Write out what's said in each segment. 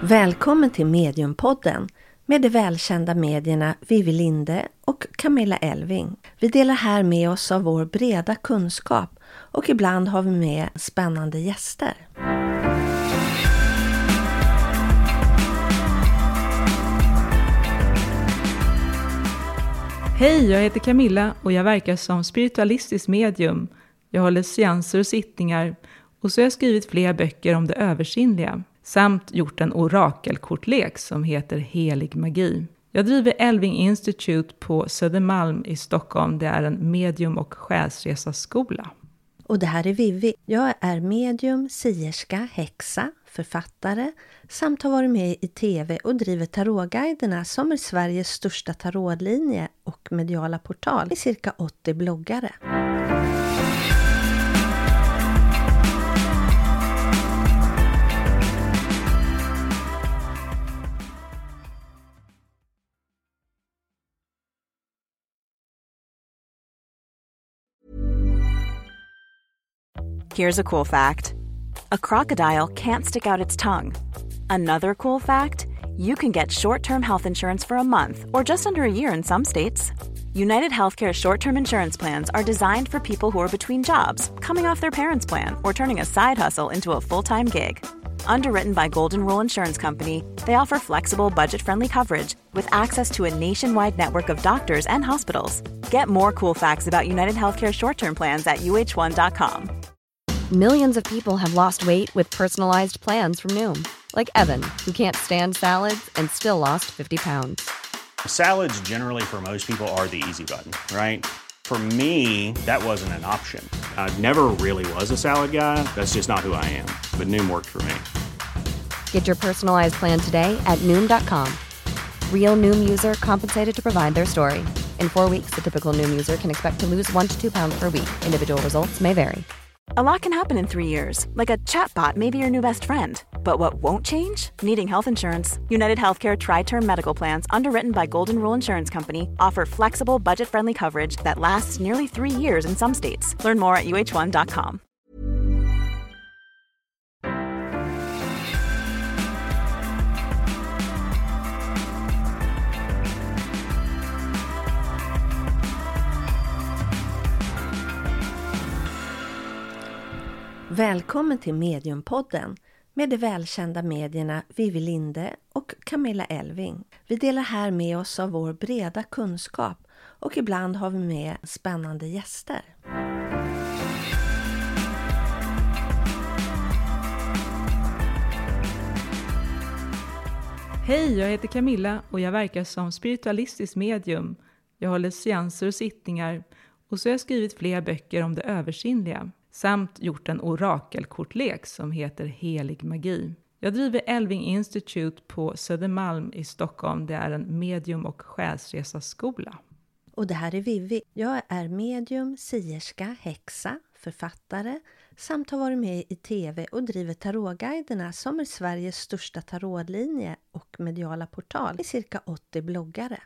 Välkommen till Mediumpodden med de välkända medierna Vivi Linde och Camilla Elving. Vi delar här med oss av vår breda kunskap och ibland har vi med spännande gäster. Hej, jag heter Camilla och jag verkar som spiritualistisk medium. Jag håller seanser och sittningar och så har jag skrivit flera böcker om det översinnliga. Samt gjort en orakelkortlek som heter Helig magi. Jag driver Elving Institute på Södermalm i Stockholm. Det är en medium- och själsresaskola. Och det här är Vivi. Jag är medium, sierska, häxa, författare samt har varit med i tv och driver tarotguiderna som är Sveriges största tarotlinje och mediala portal i cirka 80 bloggare. Here's a cool fact. A crocodile can't stick out its tongue. Another cool fact, you can get short-term health insurance for a month or just under a year in some states. United Healthcare short-term insurance plans are designed for people who are between jobs, coming off their parents' plan, or turning a side hustle into a full-time gig. Underwritten by Golden Rule Insurance Company, they offer flexible, budget-friendly coverage with access to a nationwide network of doctors and hospitals. Get more cool facts about United Healthcare short-term plans at uh1.com. Millions of people have lost weight with personalized plans from Noom. Like Evan, who can't stand salads and still lost 50 pounds. Salads generally for most people are the easy button, right? For me, that wasn't an option. I never really was a salad guy. That's just not who I am. But Noom worked for me. Get your personalized plan today at Noom.com. Real Noom user compensated to provide their story. In 4 weeks, the typical Noom user can expect to lose 1 to 2 pounds per week. Individual results may vary. A lot can happen in 3 years, like a chatbot may be your new best friend. But what won't change? Needing health insurance. United Healthcare Tri-Term Medical Plans, underwritten by Golden Rule Insurance Company, offer flexible, budget-friendly coverage that lasts nearly 3 years in some states. Learn more at uh1.com. Välkommen till Mediumpodden med de välkända medierna Vivi Linde och Camilla Elving. Vi delar här med oss av vår breda kunskap och ibland har vi med spännande gäster. Hej, jag heter Camilla och jag verkar som spiritualistisk medium. Jag håller seanser och sittningar och så har jag skrivit flera böcker om det översinnliga. Samt gjort en orakelkortlek som heter Helig magi. Jag driver Elving Institute på Södermalm i Stockholm. Det är en medium- och själsresaskola. Och det här är Vivi. Jag är medium, sierska, häxa, författare samt har varit med i tv och driver tarotguiderna som är Sveriges största tarotlinje och mediala portal i cirka 80 bloggare.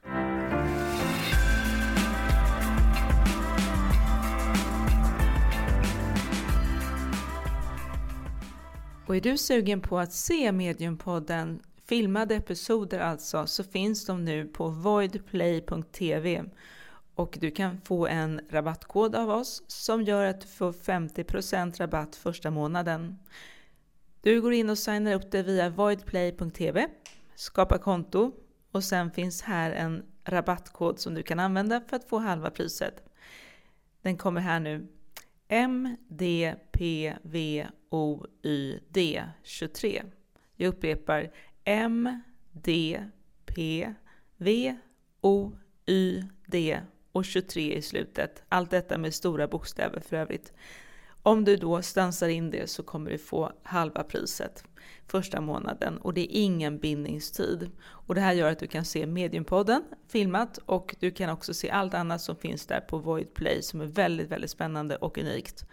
Och är du sugen på att se Mediumpodden, filmade episoder alltså, så finns de nu på voidplay.tv. Och du kan få en rabattkod av oss som gör att du får 50% rabatt första månaden. Du går in och signar upp dig via voidplay.tv, skapar konto och sen finns här en rabattkod som du kan använda för att få halva priset. Den kommer här nu. MDPVOYD23. Jag upprepar MDPVOYD och 23 i slutet. Allt detta med stora bokstäver för övrigt. Om du då stansar in det så kommer du få halva priset första månaden och det är ingen bindningstid. Och det här gör att du kan se Mediumpodden filmat och du kan också se allt annat som finns där på Voidplay som är väldigt, väldigt spännande och unikt.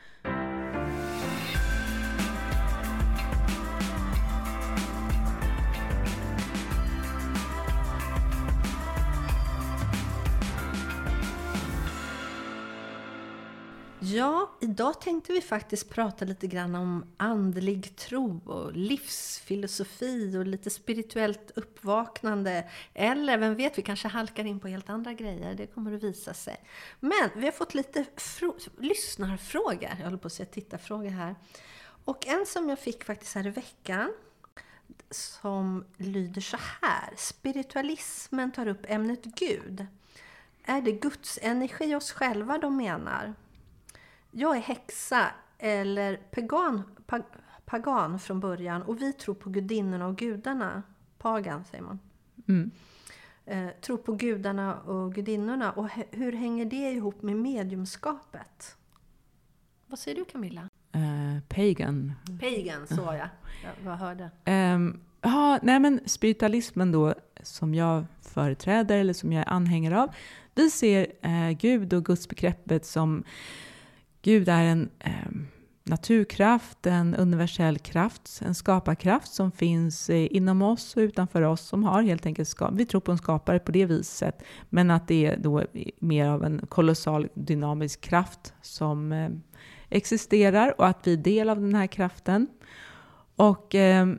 Ja, idag tänkte vi faktiskt prata lite grann om andlig tro och livsfilosofi och lite spirituellt uppvaknande. Eller vem vet, vi kanske halkar in på helt andra grejer, det kommer att visa sig. Men vi har fått lite lyssnarfrågor, jag håller på att säga tittarfrågor här. Och en som jag fick faktiskt här i veckan som lyder så här. Spiritualismen tar upp ämnet Gud. Är det Guds energi i oss själva de menar? Jag är häxa eller pagan från början och vi tror på gudinnorna och gudarna. Pagan säger man. Tror på gudarna och gudinnorna. Och hur hänger det ihop med mediumskapet? Vad säger du, Camilla? Pagan. Pagan, så jag vad hörde. Nej men spiritualismen då, som jag företräder eller som jag är anhängare av. Vi ser Gud och gudsbegreppet som Gud är en naturkraft, en universell kraft, en skaparkraft som finns inom oss och utanför oss, som har helt enkelt vi tror på en skapare på det viset, men att det är då mer av en kolossal dynamisk kraft som existerar och att vi är del av den här kraften. Och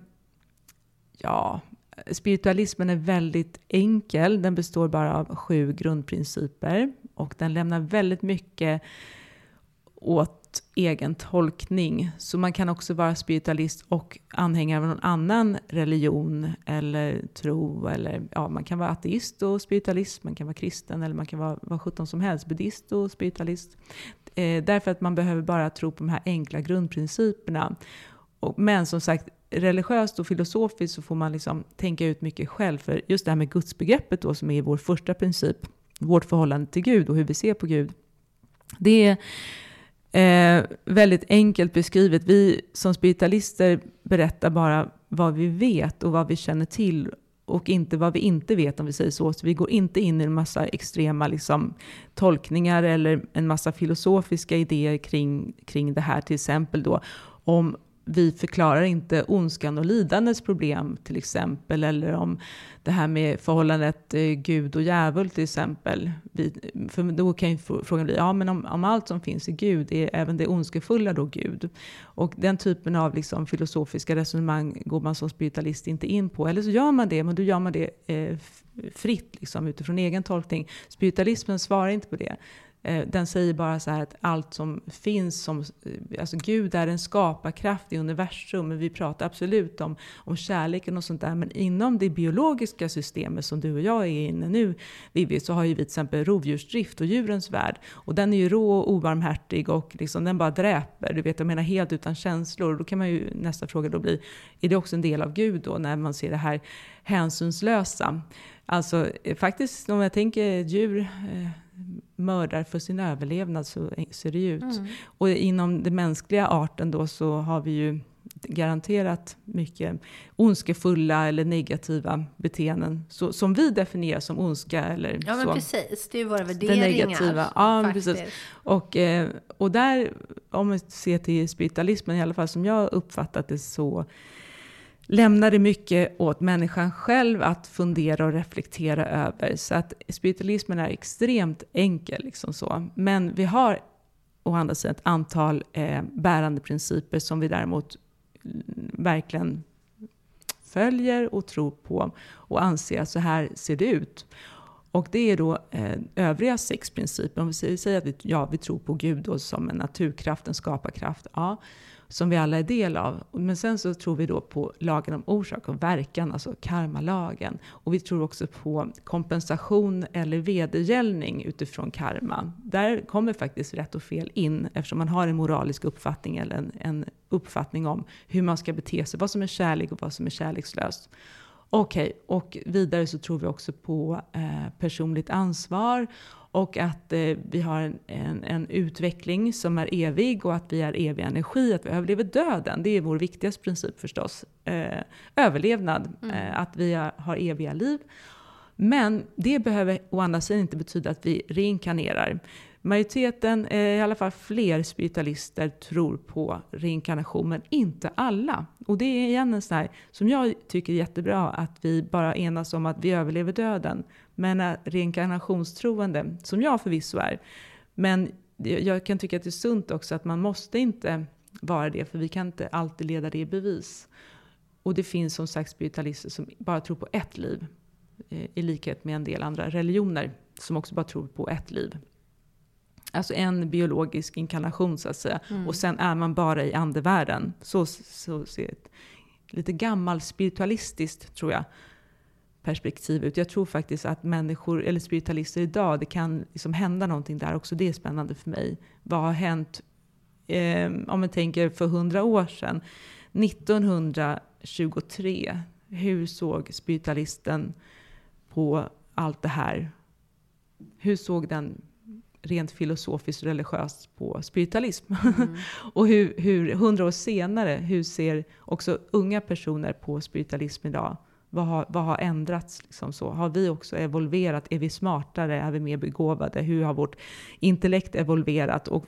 spiritualismen är väldigt enkel. Den består bara av 7 grundprinciper och den lämnar väldigt mycket åt egen tolkning. Så man kan också vara spiritualist och anhängare av någon annan religion eller tro. Eller, man kan vara ateist och spiritualist, man kan vara kristen eller man kan vara 17 som helst, buddhist och spiritualist. Därför att man behöver bara tro på de här enkla grundprinciperna. Men som sagt, religiöst och filosofiskt så får man liksom tänka ut mycket själv. För just det här med gudsbegreppet då, som är vår första princip, vårt förhållande till Gud och hur vi ser på Gud. Det är väldigt enkelt beskrivet. Vi som spiritualister berättar bara vad vi vet och vad vi känner till och inte vad vi inte vet, om vi säger så. Så vi går inte in i en massa extrema liksom, tolkningar eller en massa filosofiska idéer kring det här. Till exempel då om vi förklarar inte ondskan och lidandets problem till exempel, eller om det här med förhållandet Gud och djävul till exempel. För då kan ju frågan bli, men om allt som finns i Gud är även det ondskefulla då Gud? Och den typen av liksom filosofiska resonemang går man som spiritualist inte in på. Eller så gör man det, men då gör man det fritt liksom, utifrån egen tolkning. Spiritualismen svarar inte på det. Den säger bara så här att allt som finns, alltså Gud är en skaparkraft i universum, men vi pratar absolut om kärleken och sånt där, men inom det biologiska systemet som du och jag är inne nu, Vivi, så har ju vi till exempel rovdjursdrift och djurens värld, och den är ju rå och obarmhärtig och liksom, den bara dräper, du vet, jag menar helt utan känslor. Då kan man ju, nästa fråga då bli, är det också en del av Gud då, när man ser det här hänsynslösa? Alltså faktiskt, om jag tänker djur mördar för sin överlevnad, så ser det ut. Och inom den mänskliga arten då så har vi ju garanterat mycket ondskefulla eller negativa beteenden som vi definierar som ondska eller så. Ja, men precis, det är ju våra värderingar. Det negativa. Ja, precis. Och där, om man ser till spiritualismen i alla fall, som jag uppfattat det, så lämnar det mycket åt människan själv att fundera och reflektera över. Så att spiritualismen är extremt enkel. Liksom så. Men vi har å andra sidan ett antal bärande principer som vi däremot verkligen följer och tror på och anser att så här ser det ut. Och det är då övriga 6 principer. Om vi säger att vi tror på Gud då som en naturkraft, en skaparkraft, som vi alla är del av. Men sen så tror vi då på lagen om orsak och verkan, alltså karmalagen. Och vi tror också på kompensation eller vedergällning utifrån karma. Där kommer faktiskt rätt och fel in, eftersom man har en moralisk uppfattning eller en uppfattning om hur man ska bete sig, vad som är kärlek och vad som är kärlekslöst. Okej, och vidare så tror vi också på personligt ansvar och att vi har en utveckling som är evig och att vi är evig energi, att vi överlever döden. Det är vår viktigaste princip förstås. Överlevnad, att vi har eviga liv. Men det behöver å andra sidan inte betyda att vi reinkarnerar. Majoriteten, i alla fall fler spiritualister, tror på reinkarnation, men inte alla. Och det är igen en sån här, som jag tycker är jättebra, att vi bara enas om att vi överlever döden. Men reinkarnationstroende, som jag förvisso är, men jag kan tycka att det är sunt också att man måste inte vara det, för vi kan inte alltid leda det i bevis. Och det finns som sagt spiritualister som bara tror på ett liv, i likhet med en del andra religioner som också bara tror på ett liv. Alltså en biologisk inkarnation så att säga. Och sen är man bara i andevärlden. Så ser ett lite gammal spiritualistiskt, tror jag, perspektiv ut. Jag tror faktiskt att människor eller spiritualister idag, det kan liksom hända någonting där också. Det är spännande för mig. Vad har hänt om man tänker för 100 år sedan? 1923, hur såg spiritualisten på allt det här? Hur såg den rent filosofiskt religiöst på spiritualism? Och hur 100 år senare, hur ser också unga personer på spiritualism idag? Vad har ändrats? Liksom så? Har vi också evolverat? Är vi smartare? Är vi mer begåvade? Hur har vårt intellekt evolverat? Och,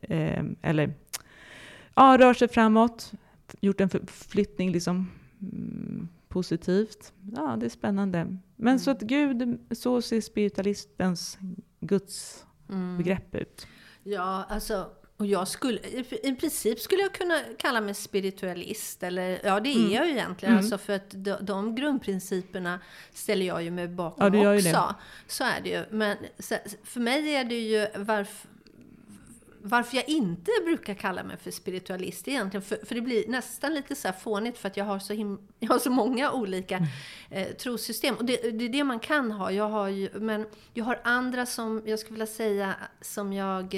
rör sig framåt? Gjort en förflyttning liksom, positivt? Ja, det är spännande. Men så att Gud, så ser spiritualistens Guds begrepp ut. Ja, alltså, och jag skulle, i princip skulle jag kunna kalla mig spiritualist, eller ja, det är jag ju egentligen, alltså, för att de grundprinciperna ställer jag ju mig bakom också. Så är det ju. Men för mig är det ju varför jag inte brukar kalla mig för spiritualist egentligen, för det blir nästan lite så här fånigt, för att jag har så många olika trossystem, och det är det man kan ha. Men jag har andra som jag skulle vilja säga som jag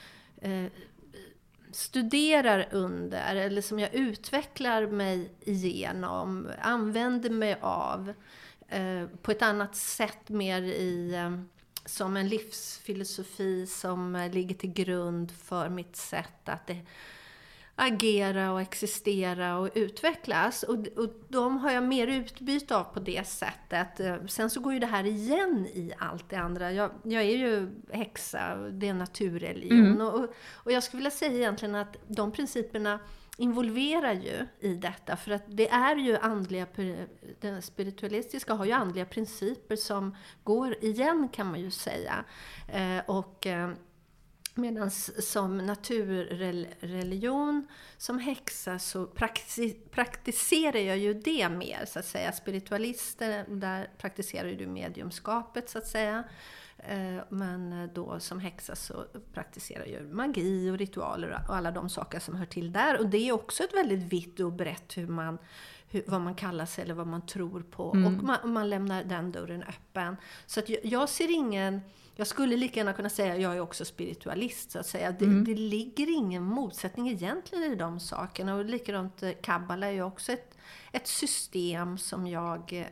studerar under, eller som jag utvecklar mig igenom, använder mig av på ett annat sätt, mer som en livsfilosofi som ligger till grund för mitt sätt att agera och existera och utvecklas. Och de har jag mer utbyte av på det sättet. Sen så går ju det här igen i allt det andra. Jag är ju häxa, det är naturreligion. Och jag skulle vilja säga egentligen att de principerna involverar ju i detta, för att det är ju den spiritualistiska har ju andliga principer som går igen, kan man ju säga. Medan som naturreligion, som häxa, så praktiserar jag ju det mer, så att säga. Spiritualister, där praktiserar ju mediumskapet, så att säga. Men då som häxa så praktiserar ju magi och ritualer och alla de saker som hör till där. Och det är också ett väldigt vitt och brett vad man kallar sig eller vad man tror på. Och man lämnar den dörren öppen. Så att jag ser jag skulle lika gärna kunna säga att jag är också spiritualist, så att säga. Det ligger ingen motsättning egentligen i de sakerna. Och likadant Kabbala är ju också ett system som jag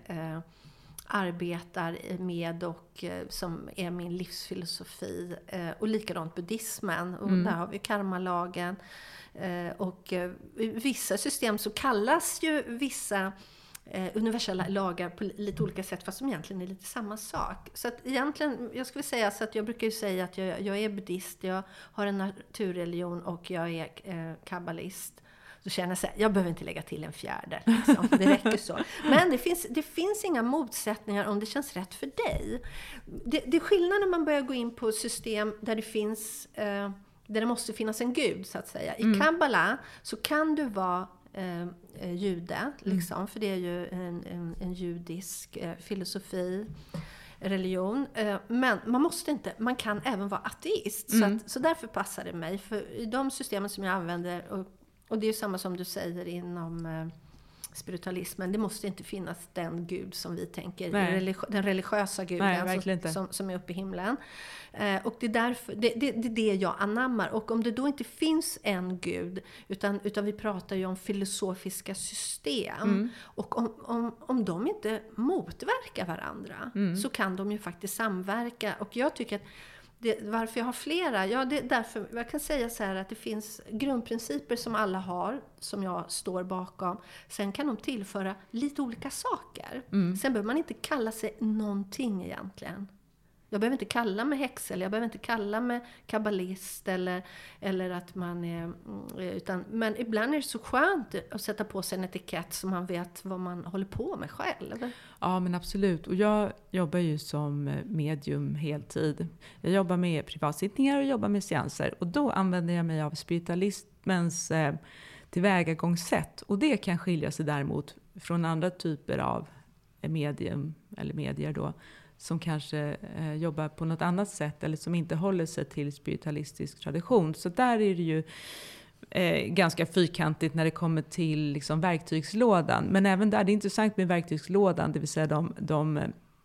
arbetar med och som är min livsfilosofi. Och likadant buddhismen. Och där har vi karmalagen. Och vissa system så kallas ju vissa universella lagar på lite olika sätt, fast som egentligen är lite samma sak. Så att egentligen, jag skulle säga så att jag brukar ju säga att jag är buddhist, jag har en naturreligion och jag är kabbalist. Så känner jag så här, jag behöver inte lägga till en fjärde. Liksom, det räcker så. Men det finns inga motsättningar om det känns rätt för dig. Det är skillnad när man börjar gå in på system där det finns, där det måste finnas en gud, så att säga. I Kabbala så kan du vara jude, liksom, för det är ju en judisk filosofi, religion. Men man kan även vara ateist. Så därför passar det mig. För i de systemen som jag använder, och det är ju samma som du säger inom spiritualismen, det måste inte finnas den gud som vi tänker, den religiösa guden som är uppe i himlen. Och det är därför det är det jag anammar. Och om det då inte finns en gud, utan vi pratar ju om filosofiska system, och om de inte motverkar varandra, så kan de ju faktiskt samverka. Och jag tycker att varför jag har flera? Ja, det är därför jag kan säga så här, att det finns grundprinciper som alla har, som jag står bakom. Sen kan de tillföra lite olika saker. Sen behöver man inte kalla sig någonting egentligen. Jag behöver inte kalla mig häxa, eller jag behöver inte kalla mig kabbalist eller att man är... men ibland är det så skönt att sätta på sig en etikett så man vet vad man håller på med själv. Ja, men absolut. Och jag jobbar ju som medium heltid. Jag jobbar med privatsittningar och jobbar med seanser. Och då använder jag mig av spiritualismens tillvägagångssätt. Och det kan skilja sig däremot från andra typer av medium eller medier då, som kanske jobbar på något annat sätt eller som inte håller sig till spiritualistisk tradition. Så där är det ju ganska fyrkantigt när det kommer till liksom verktygslådan. Men även där, det är intressant med verktygslådan, det vill säga de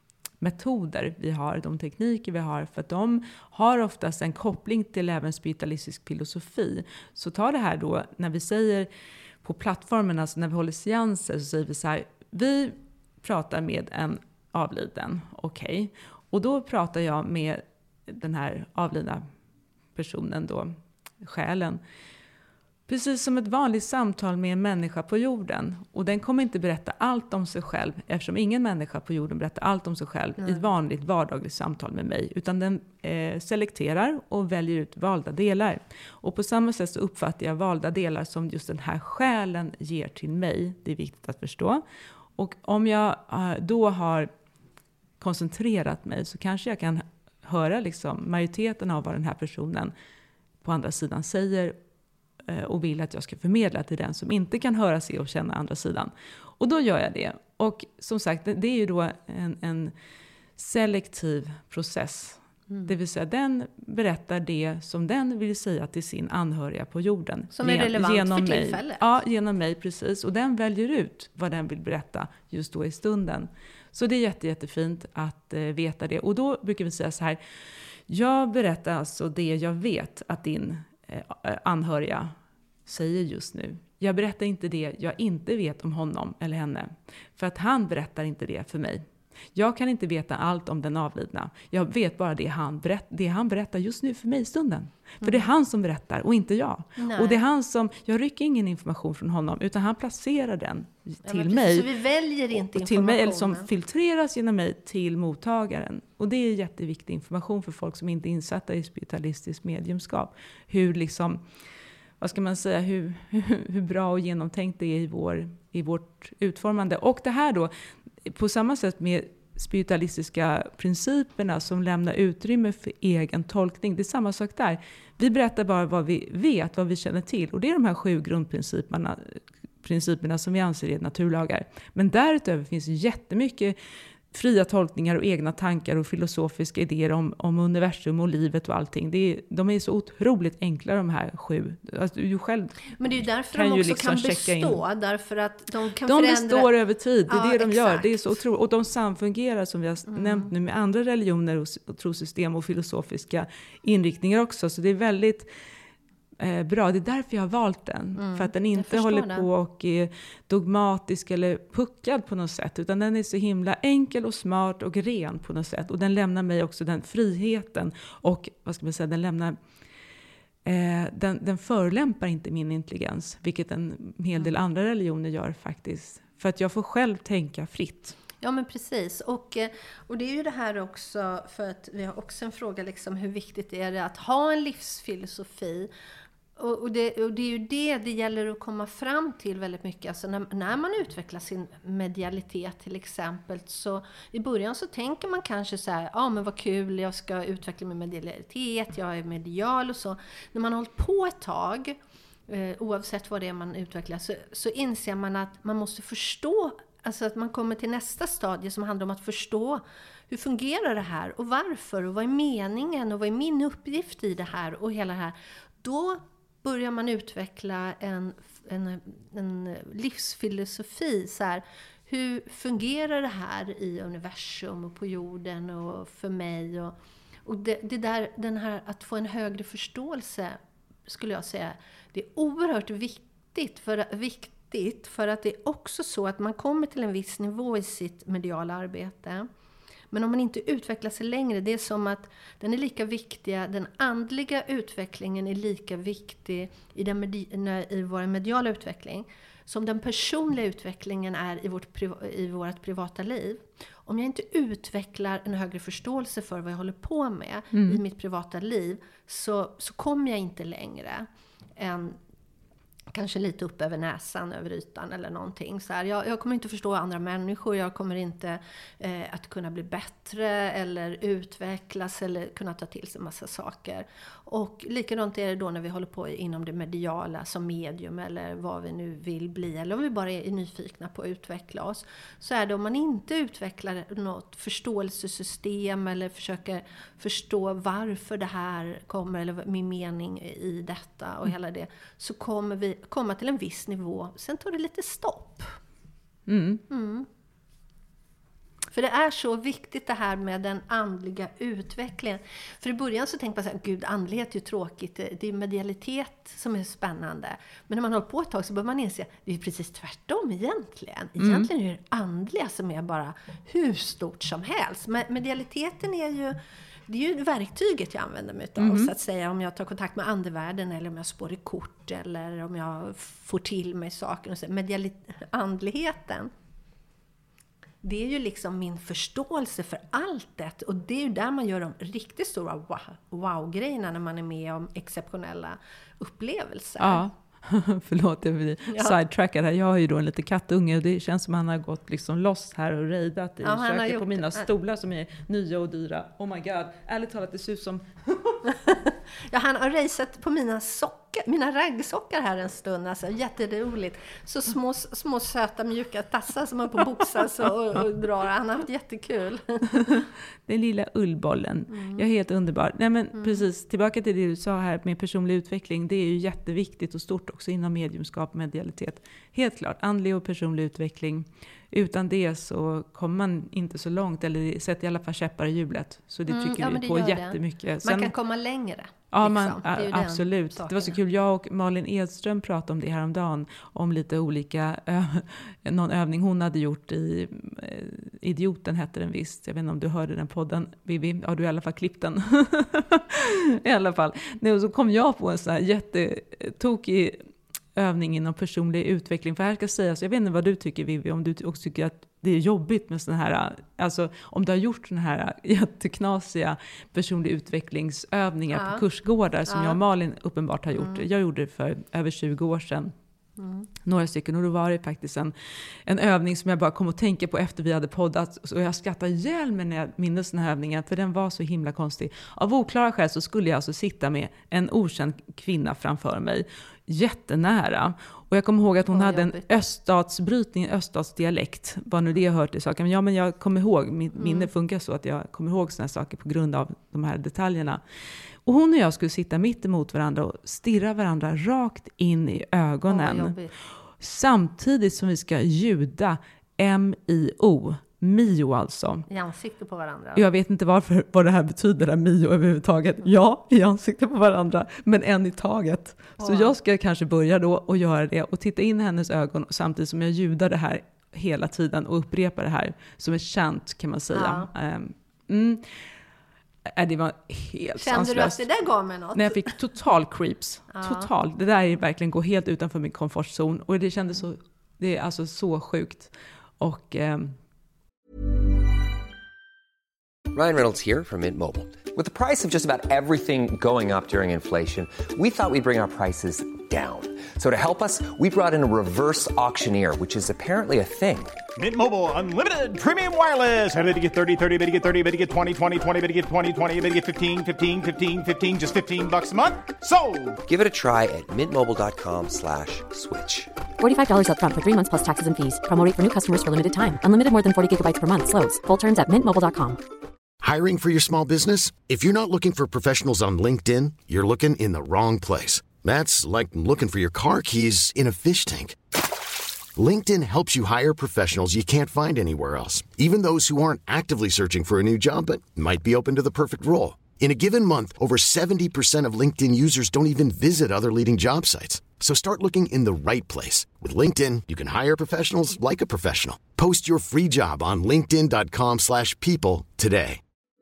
metoder vi har, de tekniker vi har, för att de har oftast en koppling till även spiritualistisk filosofi. Så ta det här då, när vi säger på plattformen, alltså när vi håller seanser, så säger vi så här: vi pratar med en avliden, okej. Och då pratar jag med den här avlidna personen då, själen, precis som ett vanligt samtal med en människa på jorden. Och den kommer inte berätta allt om sig själv, eftersom ingen människa på jorden berättar allt om sig själv i ett vanligt vardagligt samtal med mig. Utan den selekterar och väljer ut valda delar. Och på samma sätt så uppfattar jag valda delar som just den här själen ger till mig. Det är viktigt att förstå. Och om jag då har koncentrerat mig, så kanske jag kan höra liksom majoriteten av vad den här personen på andra sidan säger och vill att jag ska förmedla till den som inte kan höra, se och känna andra sidan. Och då gör jag det. Och som sagt, det är ju då en selektiv process. Det vill säga, den berättar det som den vill säga till sin anhöriga på jorden. Som är relevant genom för mig. tillfället. Ja, genom mig, precis. Och den väljer ut vad den vill berätta just då i stunden. Så det är jättefint att veta det. Och då brukar vi säga så här: jag berättar alltså det jag vet att din anhöriga säger just nu. Jag berättar inte det jag inte vet om honom eller henne. För att han berättar inte det för mig. Jag kan inte veta allt om den avlidna. Jag vet bara det han berättar just nu för mig i stunden. För det är han som berättar och inte jag. Nej. Och det är han som, jag rycker ingen information från honom, utan han placerar den till mig. Så vi väljer inte informationen. Till mig, eller som filtreras genom mig till mottagaren. Och det är jätteviktig information för folk som inte är insatta i spiritualistisk mediumskap. Hur liksom, vad ska man säga, hur bra och genomtänkt det är i vårt utformande. Och det här då, på samma sätt med spiritualistiska principerna som lämnar utrymme för egen tolkning. Det är samma sak där. Vi berättar bara vad vi vet, vad vi känner till. Och det är de här 7 grundprinciperna som vi anser är naturlagar. Men därutöver finns jättemycket fria tolkningar och egna tankar och filosofiska idéer om universum och livet och allting. De är så otroligt enkla, de här 7. Alltså, du själv. Men det är ju därför de också liksom kan bestå. Därför att de kan förändra. Består över tid. Det är det de exakt. Gör. Det är så otroligt. Och de samfungerar, som vi har nämnt nu, med andra religioner och trosystem och filosofiska inriktningar också. Så det är väldigt bra. Det är därför jag har valt den. För att den inte håller på och är dogmatisk eller puckad på något sätt. Utan den är så himla enkel och smart och ren på något sätt. Och den lämnar mig också den friheten. Och vad ska man säga, den lämnar... Den förolämpar inte min intelligens. Vilket en hel del andra religioner gör faktiskt. För att jag får själv tänka fritt. Ja, men precis. Och det är ju det här också, för att vi har också en fråga liksom, hur viktigt är det att ha en livsfilosofi. Och det är ju det gäller att komma fram till väldigt mycket. Alltså när man utvecklar sin medialitet till exempel, så i början så tänker man kanske så här: ja men vad kul, jag ska utveckla min medialitet, jag är medial och så. När man har hållit på ett tag, oavsett vad det är man utvecklar, så inser man att man måste förstå. Alltså att man kommer till nästa stadie som handlar om att förstå hur fungerar det här och varför och vad är meningen och vad är min uppgift i det här och hela det här. Då börjar man utveckla en livsfilosofi. Så här, hur fungerar det här i universum och på jorden och för mig? Och det där, den här, att få en högre förståelse, skulle jag säga, det är oerhört viktigt för att det är också så att man kommer till en viss nivå i sitt mediala arbete. Men om man inte utvecklar sig längre, det är som att den är lika viktiga, den andliga utvecklingen är lika viktig i vår mediala utveckling som den personliga utvecklingen är i vårt privata liv. om jag inte utvecklar en högre förståelse för vad jag håller på med i mitt privata liv, så kommer jag inte längre än kanske lite upp över näsan, över ytan eller någonting. Så här, jag kommer inte förstå andra människor, jag kommer inte att kunna bli bättre eller utvecklas eller kunna ta till sig massa saker. Och likadant är det då när vi håller på inom det mediala som medium eller vad vi nu vill bli, eller om vi bara är nyfikna på att utveckla oss. Så är det om man inte utvecklar något förståelsesystem eller försöker förstå varför det här kommer, eller min mening i detta och hela det, så kommer vi komma till en viss nivå. Sen tar det lite stopp. För det är så viktigt det här med den andliga utvecklingen. För i början så tänkte man så här, gud, andlighet är ju tråkigt. Det är medialitet som är spännande. Men när man håller på ett tag så bör man inse att det är precis tvärtom egentligen. Egentligen är det andliga som är bara hur stort som helst. Men medialiteten är ju... Det är ju verktyget jag använder mig av, så att säga, om jag tar kontakt med andevärlden eller om jag spår i kort eller om jag får till mig saker. Och så. Andligheten, det är ju liksom min förståelse för allt det. Och det är ju där man gör de riktigt stora wow-grejerna när man är med om exceptionella upplevelser. Ja. Förlåt, jag blir sidetrackad här. Jag har ju då en liten kattunge och det känns som han har gått liksom loss här och rejdat i köket på mina stolar som är nya och dyra. Oh my god, ärligt talat, det ser ut som... Ja, han har rejsat på mina raggsockar här en stund. Alltså, jätteroligt. Så små söta mjuka tassar som har på boxas och drar. Han har haft jättekul. Den lilla ullbollen. Jag är helt underbar. Nej, men precis, tillbaka till det du sa här med personlig utveckling. Det är ju jätteviktigt och stort också inom mediumskap och medialitet. Helt klart, andlig och personlig utveckling. Utan det så kommer man inte så långt, eller det sätter i alla fall käppar i hjulet. Så det tycker vi på jättemycket. Sen, man kan komma längre. Ja, liksom. Absolut. Det var så kul. Jag och Malin Edström pratade om det häromdagen. Om lite olika, någon övning hon hade gjort i Idioten hette den visst. Jag vet inte om du hörde den podden, Vivi. Ja, du har i alla fall klippt den. I alla fall. Och så kom jag på en sån här jättetokig övning inom personlig utveckling. För här ska sägas, jag vet inte vad du tycker, Vivi, om du också tycker att det är jobbigt med såna här, alltså om du har gjort såna här jätteknasiga personlig utvecklingsövningar på kursgårdar som jag och Malin uppenbart har gjort. Jag gjorde det för över 20 år sedan. Några stycken, och då var det faktiskt en övning som jag bara kom att tänka på efter vi hade poddat, och jag skrattade ihjäl mig när jag minns den här övningen, för den var så himla konstig. Av oklara skäl så skulle jag alltså sitta med en okänd kvinna framför mig, jättenära, och jag kommer ihåg att hon hade en öststatsbrytning, en öststatsdialekt, vad nu det jag hört i saken. Men jag kommer ihåg, mitt minne funkar så att jag kommer ihåg såna saker på grund av de här detaljerna. Och hon och jag skulle sitta mitt emot varandra och stirra varandra rakt in i ögonen. Samtidigt som vi ska ljuda M-I-O. Mio alltså. I ansikte på varandra. Jag vet inte vad det här betyder, där Mio överhuvudtaget. Ja, i ansikte på varandra, men en i taget. Så jag ska kanske börja då och göra det och titta in i hennes ögon samtidigt som jag ljudar det här hela tiden och upprepar det här som ett chant, kan man säga. Det var helt sanslöst. Kände du att det där gav mig något? När jag fick total creeps. Total. Det där är verkligen gå helt utanför min komfortzon. Och det kändes så, det är alltså så sjukt. Och... Ryan Reynolds here from Mint Mobile. With the price of just about everything going up during inflation, we thought we'd bring our prices down. So to help us, we brought in a reverse auctioneer, which is apparently a thing. Mint Mobile Unlimited Premium Wireless. How to get 30, 30, bit to get 30, bit to get 20, 20, 20, bit to get 20, 20, bit to get 15, 15, 15, 15, just $15 a month? Sold! Give it a try at mintmobile.com/switch. $45 up front for 3 months plus taxes and fees. Promo rate for new customers for limited time. Unlimited more than 40 gigabytes per month. Slows full terms at mintmobile.com. Hiring for your small business? If you're not looking for professionals on LinkedIn, you're looking in the wrong place. That's like looking for your car keys in a fish tank. LinkedIn helps you hire professionals you can't find anywhere else, even those who aren't actively searching for a new job but might be open to the perfect role. In a given month, over 70% of LinkedIn users don't even visit other leading job sites. So start looking in the right place. With LinkedIn, you can hire professionals like a professional. Post your free job on linkedin.com/people today.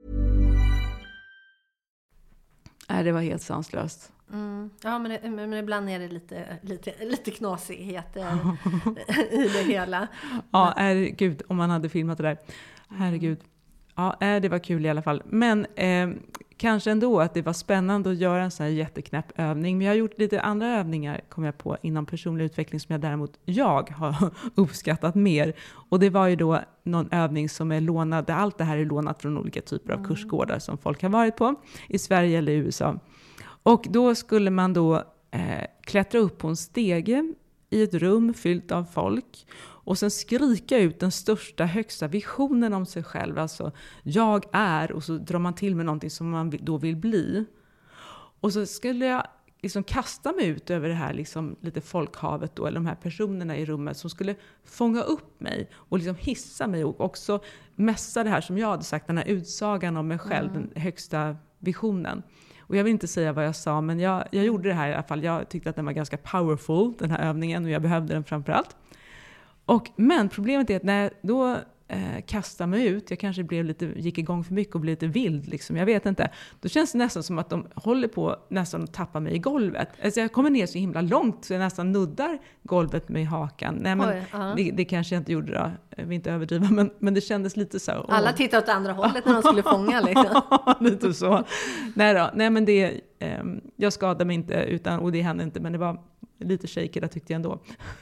Det var helt sanslöst. Ja, men ibland är det lite knasigheter i det hela. Ja, gud, om man hade filmat det där. Herregud. Ja, det var kul i alla fall. Men kanske ändå att det var spännande att göra en sån här jätteknäpp övning. Men jag har gjort lite andra övningar, kom jag på, inom personlig utveckling som jag har uppskattat mer. Och det var ju då någon övning som är lånad. Allt det här är lånat från olika typer av kursgårdar som folk har varit på i Sverige eller i USA. Och då skulle man då klättra upp på en stege i ett rum fyllt av folk. Och sen skrika ut den största, högsta visionen om sig själv. Alltså, jag är, och så drar man till med någonting som man då vill bli. Och så skulle jag liksom kasta mig ut över det här liksom, lite folkhavet då, eller de här personerna i rummet som skulle fånga upp mig och liksom hissa mig och också mässa det här som jag hade sagt, den här utsagan om mig själv, den högsta visionen. Och jag vill inte säga vad jag sa, men jag gjorde det här i alla fall. Jag tyckte att den var ganska powerful, den här övningen, och jag behövde den framförallt. Men problemet är att när jag då kastar mig ut, jag kanske gick igång för mycket och blev lite vild, liksom, jag vet inte. Då känns det nästan som att de håller på nästan att tappa mig i golvet. Alltså jag kommer ner så himla långt så jag nästan nuddar golvet med hakan. Nej, men det kanske jag inte gjorde då. Jag vill inte överdriva, men det kändes lite så. Alla tittar åt andra hållet när de skulle fånga. Liksom. Lite så. Nej, men jag skadade mig inte, och det hände inte, men det var lite shaky där tyckte jag ändå.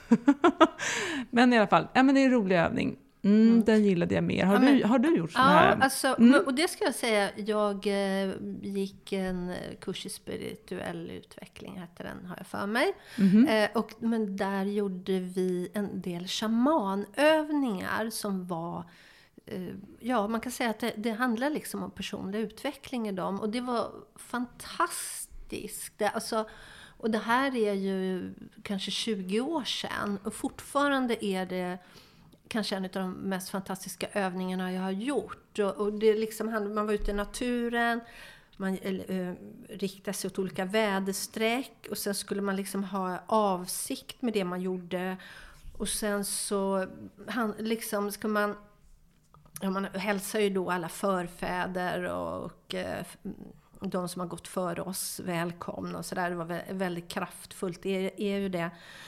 Men i alla fall, men det är en rolig övning. Den gillade jag mer. Har du gjort sån här? Alltså, och det ska jag säga, jag gick en kurs i spirituell utveckling, hette den, har jag för mig. Men där gjorde vi en del shamanövningar som var, man kan säga att det handlar liksom om personlig utveckling i dem. Och det var fantastiskt. Och det här är ju kanske 20 år sedan. Och fortfarande är det kanske en av de mest fantastiska övningarna jag har gjort. Och det liksom, man var ute i naturen. Man riktade sig åt olika väderstreck. Och sen skulle man liksom ha avsikt med det man gjorde. Och sen så liksom ska man hälsar ju då alla förfäder och de som har gått före oss välkomna och sådär. Det var väldigt kraftfullt, det är ju det.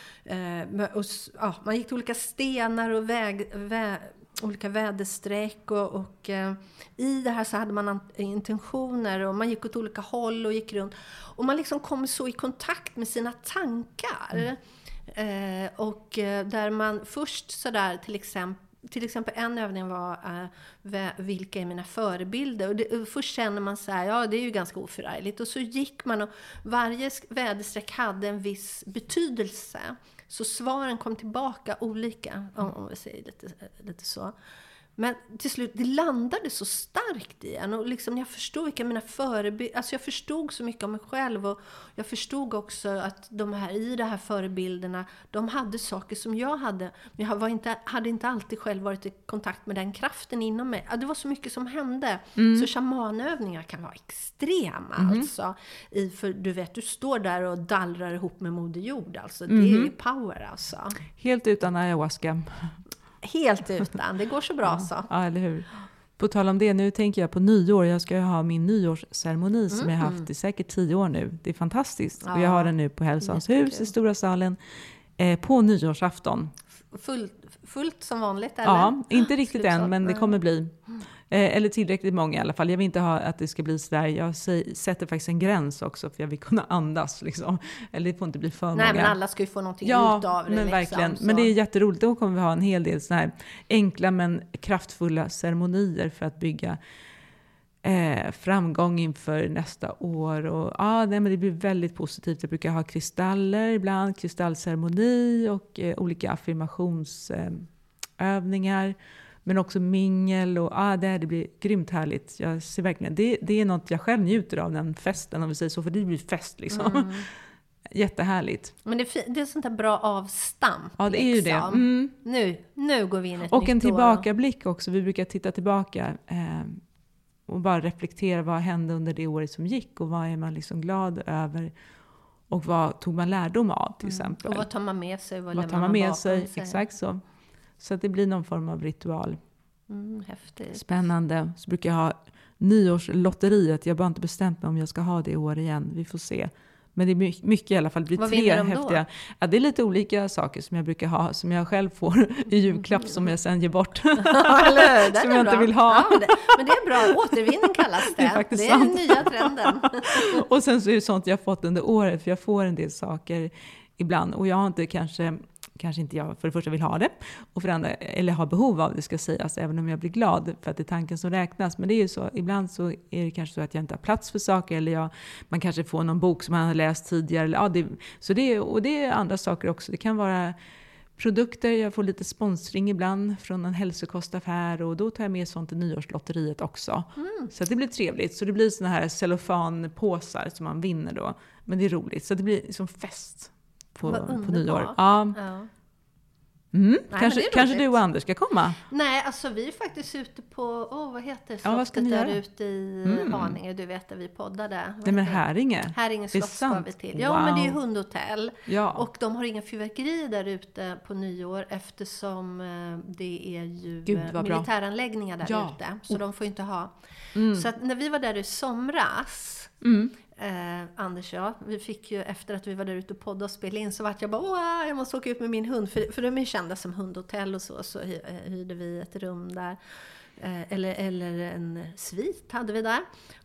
Man gick till olika stenar och olika väderstreck och i det här så hade man intentioner och man gick åt olika håll och gick runt. Och man liksom kom så i kontakt med sina tankar. Och där man först sådär till exempel en övning var vilka är mina förebilder. Och först känner man så här, det är ju ganska oförargligt. Och så gick man och varje väderstreck hade en viss betydelse. Så svaren kom tillbaka olika, om vi säger lite så. Men till slut, det landade så starkt i en. Och liksom jag förstod vilka mina förebilder... Alltså jag förstod så mycket om mig själv. Och jag förstod också att i de här förebilderna, de hade saker som jag hade. Men jag hade inte alltid själv varit i kontakt med den kraften inom mig. Det var så mycket som hände. Så shamanövningar kan vara extrema. Alltså. För du vet, du står där och dallrar ihop med Moder Jord. Alltså. Det är power alltså. Helt utan ayahuasca. Helt utan, det går så bra så. Ja, eller hur? På tal om det, nu tänker jag på nyår. Jag ska ju ha min nyårsceremoni som jag har haft i säkert 10 år nu. Det är fantastiskt. Och jag har den nu på Hälsans hus i Stora salen på nyårsafton. Fullt som vanligt, eller? Ja, inte riktigt än, men det kommer bli. Eller tillräckligt många i alla fall. Jag vill inte ha att det ska bli sådär. Jag sätter faktiskt en gräns också för jag vill kunna andas. Liksom. Eller det får inte bli för många. Nej, men alla ska ju få någonting ut av det. Ja, men liksom, verkligen. så. Men det är jätteroligt. Då kommer vi ha en hel del sådana här enkla men kraftfulla ceremonier för att bygga framgång inför nästa år. Och men det blir väldigt positivt. Jag brukar ha kristaller ibland, kristallceremoni och olika affirmationsövningar. Men också mingel och det blir grymt härligt. Jag ser verkligen, det är något jag själv njuter av, den festen om vi säger så, för det blir fest liksom. Jättehärligt. Men det är sånt här bra avstamp. Ja, det är ju det. Nu går vi in i ett och nytt en år. tillbakablick också. Vi brukar titta tillbaka och bara reflektera vad hände under det året som gick och vad är man liksom glad över och vad tog man lärdom av till exempel. Och vad tar man med sig? Vad tar man med sig? Exakt så. Så att det blir någon form av ritual. Häftigt. Spännande. Så brukar jag ha nyårslotteriet. Jag har bara inte bestämt mig om jag ska ha det i år igen. Vi får se. Men det är mycket i alla fall. Det blir 3 häftiga. Ja, det är lite olika saker som jag brukar ha. Som jag själv får i julklapp som jag sen ger bort. Eller, som jag inte vill ha. Ja, men det är bra. Återvinning kallas det. Det är den nya trenden. Och sen så är det sånt jag har fått under året. För jag får en del saker ibland. Och jag har inte kanske inte jag för det första vill ha det. Och för det andra, eller har behov av det ska sägas. Även om jag blir glad för att det är tanken som räknas. Men det är ju så. Ibland så är det kanske så att jag inte har plats för saker. Eller man kanske får någon bok som man har läst tidigare. Eller, och det är andra saker också. Det kan vara produkter. Jag får lite sponsring ibland från en hälsokostaffär. Och då tar jag med sånt i nyårslotteriet också. Så att det blir trevligt. Så det blir såna här cellofanpåsar som man vinner då. Men det är roligt. Så det blir som fest. På nyår. Ja. Nej, kanske du och Anders ska komma? Nej, alltså vi är faktiskt ute på, vad heter slottet där ute i Haninge, du vet där vi poddade. Nej, men Häringe. Häringe slott ska vi till. Ja, men det är hundhotell. Ja. Och de har inga fyrverkerier där ute på nyår eftersom det är ju militäranläggningar där ute. Så de får inte ha. Så att när vi var där i somras, Anders och jag, vi fick ju efter att vi var där ute och poddade och spelade in så vart jag bara, jag måste åka ut med min hund för de är kända som hundhotell och så hyrde vi ett rum där eller en svit hade vi där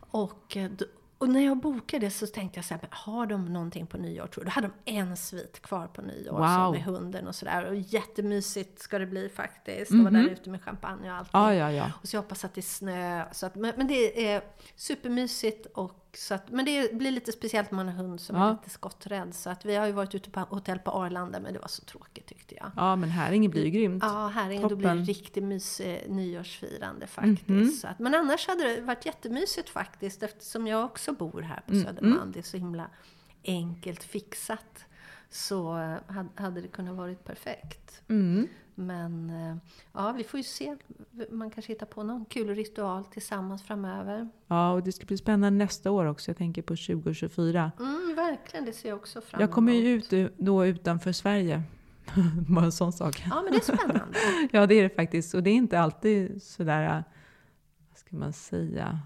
och när jag bokade det så tänkte jag så här, har de någonting på nyår tror du? Då hade de en svit kvar på nyår så med hunden och sådär. Och jättemysigt ska det bli faktiskt. De var där ute med champagne och allting. Ja. Och så jag hoppas att det är snö. Så att, men det är supermysigt. Men det blir lite speciellt när man har hund som är lite skotträdd. Så att vi har ju varit ute på hotell på Arlanda men det var så tråkigt tyckte jag. Ja, men Häringe blir ju grymt. Ja, Häringe då blir det riktigt mysig nyårsfirande faktiskt. Så att, men annars hade det varit jättemysigt faktiskt eftersom jag också bor här på Södermalm. Det är så himla enkelt fixat. Så hade det kunnat varit perfekt. Men vi får ju se. Man kanske hittar på någon kul ritual tillsammans framöver. Ja, och det ska bli spännande nästa år också. Jag tänker på 2024. Verkligen, det ser jag också fram emot. Jag kommer ju ut då utanför Sverige. Bara en sån sak. Ja, men det är spännande. Ja, det är det faktiskt. Och det är inte alltid sådär, vad ska man säga,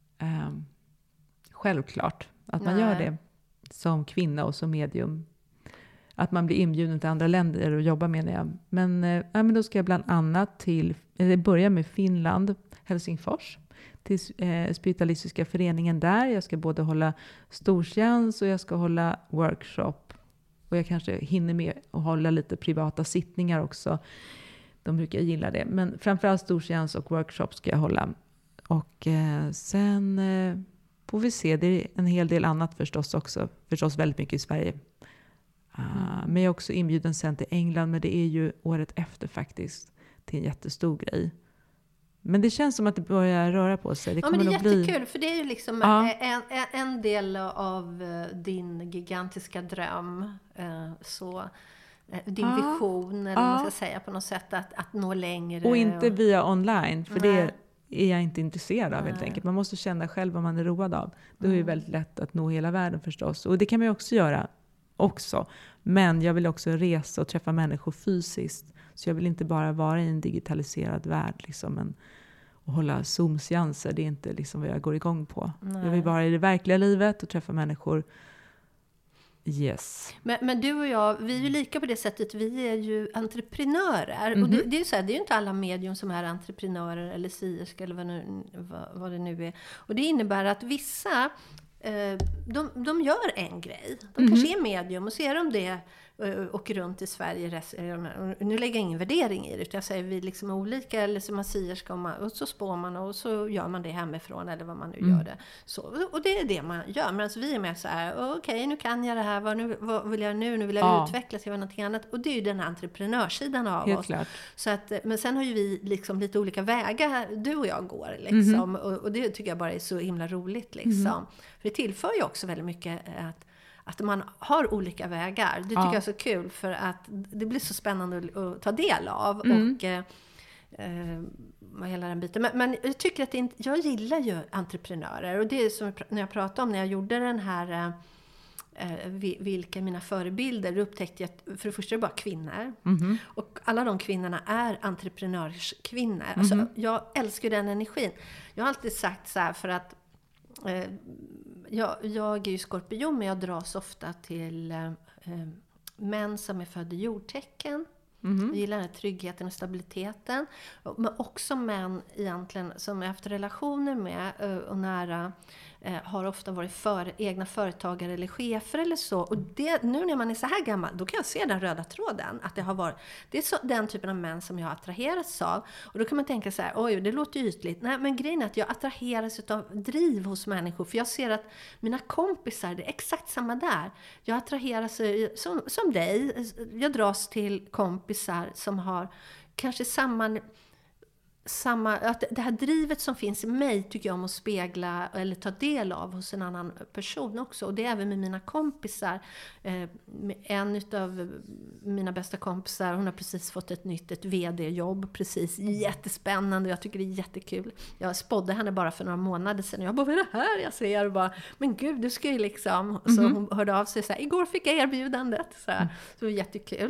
självklart att man gör det som kvinna och som medium. Att man blir inbjuden till andra länder och jobbar med det. Men då ska jag bland annat börja med Finland, Helsingfors. Till Spiritualistiska föreningen där. Jag ska både hålla stortjänst och jag ska hålla workshop. Och jag kanske hinner med att hålla lite privata sittningar också. De brukar gilla det. Men framförallt stortjänst och workshop ska jag hålla. Och sen får vi se. Det är en hel del annat förstås också. Förstås väldigt mycket i Sverige. Men jag är också inbjuden sen till England. Men det är ju året efter faktiskt. Till en jättestor grej. Men det känns som att det börjar röra på sig. Men det är jättekul. För det är ju liksom en del av din gigantiska dröm. Din vision. Eller man ska säga på något sätt. Att nå längre. Och inte via online. För det är jag inte intresserad av helt enkelt. Man måste känna själv vad man är road av. Det är ju väldigt lätt att nå hela världen förstås. Och det kan man ju också göra. Men jag vill också resa och träffa människor fysiskt. Så jag vill inte bara vara i en digitaliserad värld liksom, och hålla Zoom-seanser. Det är inte liksom vad jag går igång på. Nej. Jag vill vara i det verkliga livet och träffa människor. Yes. Men du och jag, vi är ju lika på det sättet. Vi är ju entreprenörer. Och det är ju så här, det är ju inte alla medium som är entreprenörer eller sierska eller vad det nu är. Och det innebär att vissa de gör en grej. De kanske är medium och så är de det åker runt i Sverige. Nu lägger jag ingen värdering i det. Utan jag säger vi liksom är olika. Eller som man säger och så spår man och så gör man det hemifrån. Eller vad man nu gör det. Så, och det är det man gör. Men alltså vi är med så här. Okej, nu kan jag det här. Vad vill jag nu? Nu vill jag utvecklas. Jag vill någonting annat. Och det är ju den här entreprenörssidan av helt oss. Klart. Så att, men sen har ju vi liksom lite olika vägar. Du och jag går liksom. Och det tycker jag bara är så himla roligt liksom. För det tillför ju också väldigt mycket att man har olika vägar. Det tycker jag är så kul för att det blir så spännande att ta del av. Och hela den biten. Men jag tycker att jag gillar ju entreprenörer. Och det är som när jag pratade om när jag gjorde den här vilka mina förebilder. Då upptäckte jag att för det första är det bara kvinnor. Och alla de kvinnorna är entreprenörskvinnor. Alltså, jag älskar den energin. Jag har alltid sagt så här för att jag är ju skorpion, men jag dras ofta till män som är födda i jordtecken. Jag gillar den här tryggheten och stabiliteten. Men också män egentligen som jag haft relationer med och nära har ofta varit egna företagare eller chefer eller så. Och nu när man är så här gammal, då kan jag se den röda tråden. Att det är den typen av män som jag attraheras av. Och då kan man tänka så här, oj, det låter ytligt. Nej, men grejen är att jag attraheras av driv hos människor. För jag ser att mina kompisar, det är exakt samma där. Jag attraheras som dig. Jag dras till kompisar som har kanske samma, att det här drivet som finns i mig tycker jag om att spegla eller ta del av hos en annan person också. Och det är även med mina kompisar. En av mina bästa kompisar, hon har precis fått ett vd-jobb, precis, jättespännande, jag tycker det är jättekul. Jag spådde henne bara för några månader sedan och jag bara, vad är det här jag ser? Och bara, men gud, du ska ju liksom. Så hon hörde av sig så här, igår fick jag erbjudandet. Så det var jättekul.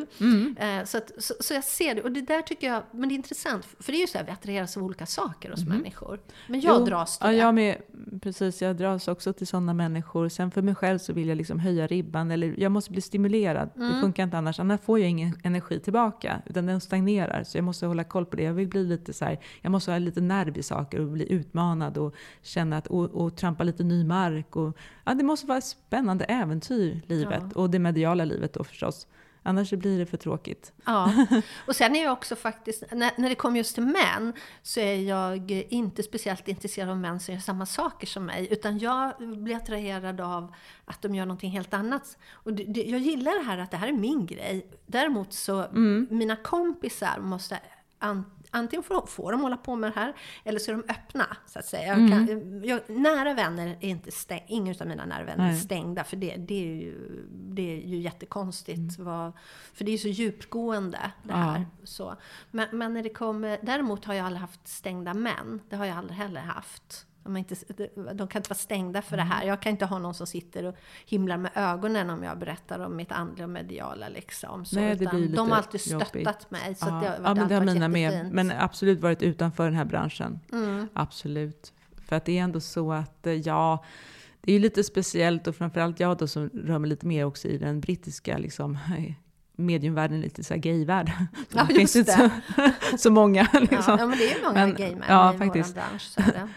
Så jag ser det, och det där tycker jag, men det är intressant, för det är ju så här, vi attraheras av olika saker hos människor. Men jag dras till det. Jag dras också till sådana människor. Sen för mig själv så vill jag liksom höja ribban, eller jag måste bli stimulerad. Det funkar inte annars får jag ingen energi tillbaka, utan den stagnerar. Så jag måste hålla koll på det. Jag vill bli lite så här, jag måste ha lite nerv i saker och bli utmanad och känna att och trampa lite ny mark och det måste vara spännande äventyr livet och det mediala livet då förstås. Annars blir det för tråkigt. Ja, och sen är jag också faktiskt, när det kommer just till män, så är jag inte speciellt intresserad av män som gör samma saker som mig. Utan jag blir attraherad av att de gör någonting helt annat. Och jag gillar det här att det här är min grej. Däremot så, mina kompisar måste antingen får de hålla på med det här, eller så är de öppna, så att säga. Nära vänner är inte ingen av mina nära vänner är stängda, för det är ju jättekonstigt. För det är ju så djupgående det här. Så. Men när det kommer, däremot har jag aldrig haft stängda män. Det har jag aldrig heller haft. De kan inte vara stängda för det här. Jag kan inte ha någon som sitter och himlar med ögonen om jag berättar om mitt andliga och mediala. Liksom. Så, nej, det blir lite de har alltid stöttat jobbigt. mig. Så att det har mina med. Men absolut varit utanför den här branschen. Absolut. För att det är ändå så att det är ju lite speciellt. Och framförallt jag då som rör mig lite mer också i den brittiska liksom, mediumvärlden, lite så här gayvärld. Ja, det finns inte så många. Liksom. Ja, men det är många gaymän i faktiskt. vår bransch. Så är det.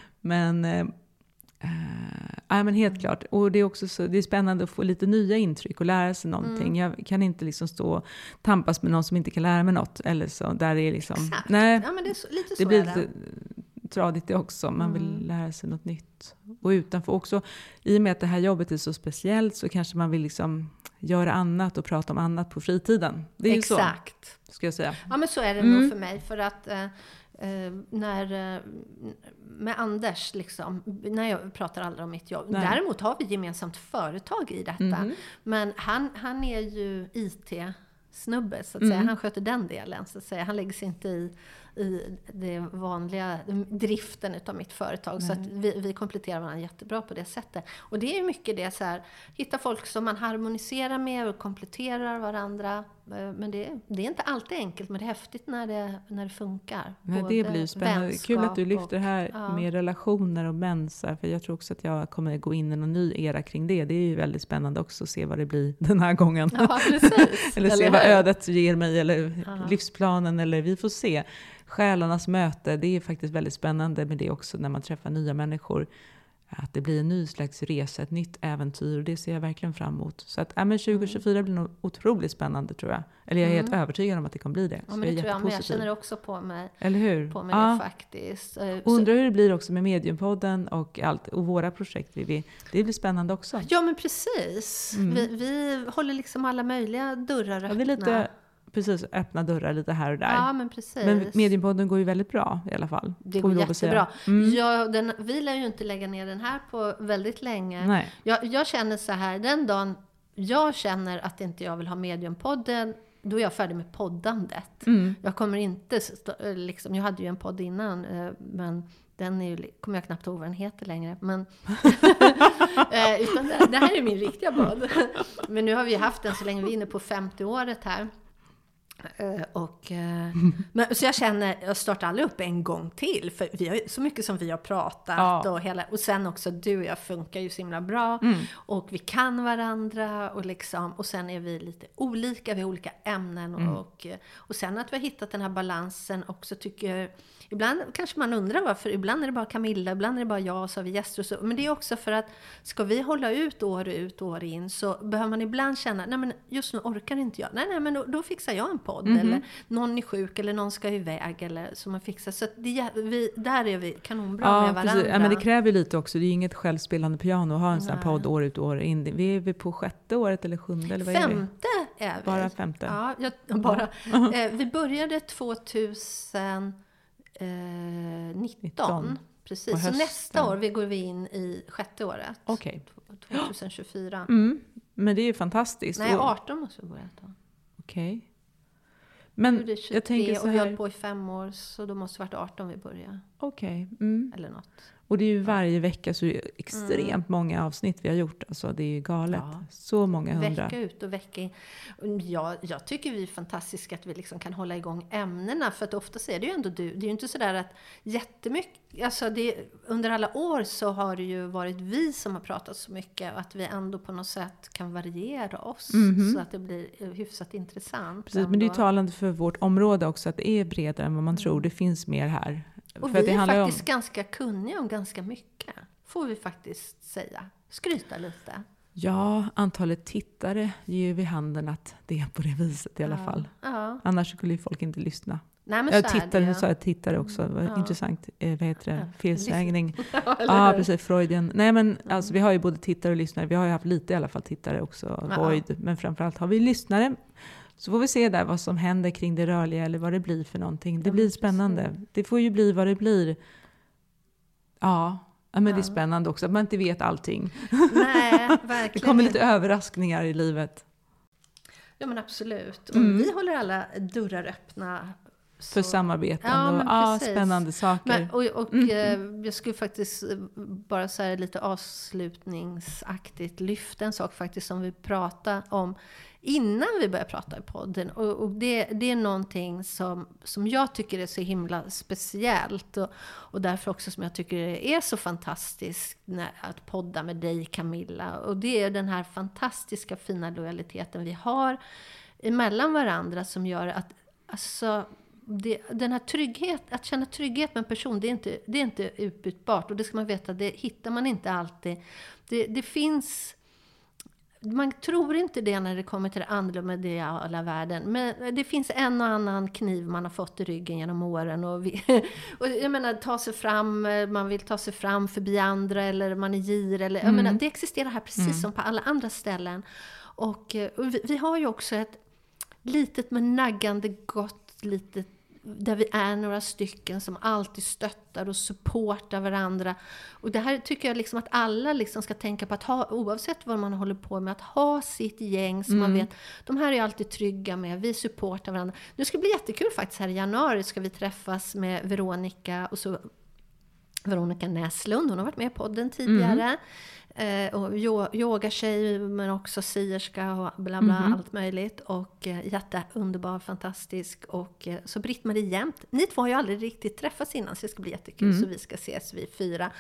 Men helt klart. Och det är också så, det är spännande att få lite nya intryck och lära sig någonting. Jag kan inte liksom stå och tampas med någon som inte kan lära mig något. Eller så. Där är liksom, exakt. Nej, ja, men det är lite det så blir är det. lite tradigt det också. Man vill lära sig något nytt. Och utanför också, i och med att det här jobbet är så speciellt, så kanske man vill liksom göra annat och prata om annat på fritiden. Det är exakt. Ju så, ska jag säga. Ja, men så är det nog för mig. För att med Anders liksom, när jag pratar aldrig om mitt jobb. Nej. Däremot har vi gemensamt företag i detta. Men han är ju IT-snubbe så att säga. Han sköter den delen så att säga. Han lägger sig inte i det vanliga driften utav mitt företag. Nej. Så att vi kompletterar varandra jättebra på det sättet. Och det är mycket det så här, hitta folk som man harmoniserar med och kompletterar varandra. Men det är inte alltid enkelt, men det är häftigt när det funkar. Nej, det blir spännande. Kul att du lyfter det här med relationer och mensar. För jag tror också att jag kommer gå in i någon ny era kring det. Det är ju väldigt spännande också att se vad det blir den här gången. Ja, precis. Eller se vad ödet ger mig, eller livsplanen, eller vi får se. Själarnas möte, det är faktiskt väldigt spännande med det också när man träffar nya människor. Att det blir en ny slags resa, ett nytt äventyr, och det ser jag verkligen fram emot. Så att 2024 blir nog otroligt spännande, tror jag. Eller jag är helt övertygad om att det kommer bli det. Ja, men det tror jag, men jag känner också på mig. Eller hur? På mig det faktiskt. Undrar hur det blir också med Mediumpodden och allt, och våra projekt. Det blir spännande också. Ja, men precis. Vi håller liksom alla möjliga dörrar öppna. Ja, det är lite... Precis, öppna dörrar lite här och där. Ja, men precis. Men Mediumpodden går ju väldigt bra i alla fall. Det går jättebra. Vi lär ju inte lägga ner den här på väldigt länge. Nej. Jag känner så här, den dagen jag känner att inte jag vill ha Mediumpodden, då är jag färdig med poddandet. Jag kommer inte, liksom, jag hade ju en podd innan, men den kommer jag knappt ihåg vad den heter längre. Men utan det här är min riktiga podd. Men nu har vi haft den så länge, vi är inne på 50 året här. Så jag känner, jag startar aldrig upp en gång till, för vi har så mycket som vi har pratat och sen också du och jag funkar ju så himla bra och vi kan varandra och sen är vi lite olika, vi har olika ämnen och sen att vi har hittat den här balansen också, tycker ibland kanske man undrar varför, ibland är det bara Camilla, ibland är det bara jag och så har vi gäster och så, men det är också för att ska vi hålla ut år in så behöver man ibland känna, nej men just nu orkar inte jag, nej men då fixar jag en podd eller någon är sjuk eller någon ska iväg eller så man fixar, så att där är vi kanonbra med varandra. Ja, men det kräver lite också, det är inget självspelande piano att ha en sån här podd år ut och år in. Vi är på 6:e året eller 7:e eller vad är vi? 5:e är vi. Bara 5:e? Ja, vi började 2019. Precis, så nästa år går vi in i 6:e året. Okej. 2024. Men det är ju fantastiskt. Nej, 18 måste vi börja ta. Okej. Men jag tänker så här... och vi har hållit på i 5 år, så då måste det varit 18 vi börjar. Okej. Eller något. Och det är ju varje vecka så är det extremt många avsnitt vi har gjort. Alltså det är ju galet. Ja. Så många 100. Vecka ut och vecka in. Jag tycker vi är fantastiska att vi liksom kan hålla igång ämnena. För att ofta är det ju ändå det är ju inte sådär att jättemycket... Alltså under alla år så har det ju varit vi som har pratat så mycket. Och att vi ändå på något sätt kan variera oss. Så att det blir hyfsat intressant. Precis, men det är ju talande för vårt område också. Att det är bredare än vad man tror. Det finns mer här. Och vi är faktiskt ganska kunniga om ganska mycket. Får vi faktiskt säga. Skryta lite. Ja, antalet tittare ger ju vid handen att det är på det viset i alla fall. Ja. Annars skulle ju folk inte lyssna. Nej, men jag tittade, nu sa jag tittare också. Intressant, vad heter det? Felsägning. Precis, Freudian. Nej, men alltså, vi har ju både tittare och lyssnare. Vi har ju haft lite i alla fall tittare också. Void, men framförallt har vi lyssnare. Så får vi se där vad som händer kring det rörliga eller vad det blir för någonting. Det blir spännande. Det får ju bli vad det blir. Ja, men det är spännande också att man inte vet allting. Nej, verkligen. Det kommer lite överraskningar i livet. Ja, men absolut. Och vi håller alla dörrar öppna. För samarbeten och spännande saker. Men, jag skulle faktiskt bara säga lite avslutningsaktigt lyfta en sak faktiskt som vi pratade om innan vi började prata i podden. Och det är någonting som jag tycker är så himla speciellt. Och därför också som jag tycker det är så fantastiskt att podda med dig, Camilla. Och det är den här fantastiska fina lojaliteten vi har emellan varandra som gör att alltså, den här trygghet, att känna trygghet med en person, det är inte utbytbart. Och det ska man veta, det hittar man inte alltid. Det finns... Man tror inte det när det kommer till det andromediala världen. Men det finns en och annan kniv man har fått i ryggen genom åren. Och jag menar, ta sig fram, man vill ta sig fram förbi andra eller man är gir. Eller, jag menar, det existerar här precis som på alla andra ställen. Och vi har ju också ett litet men naggande gott litet, där vi är några stycken som alltid stöttar och supportar varandra. Och det här tycker jag liksom att alla liksom ska tänka på, att ha, oavsett vad man håller på med, att ha sitt gäng som man vet, de här är alltid trygga med, vi supportar varandra. Det ska bli jättekul faktiskt, här i januari ska vi träffas med Veronica och så Veronica Näslund, hon har varit med på podden tidigare. Och yogatjej, men också sierska och bla bla, allt möjligt. Och jätteunderbar, fantastisk. Och så Britt-Marie Jämt. Ni två har ju aldrig riktigt träffats innan, så det ska bli jättekul. Så vi ska ses, vi 4.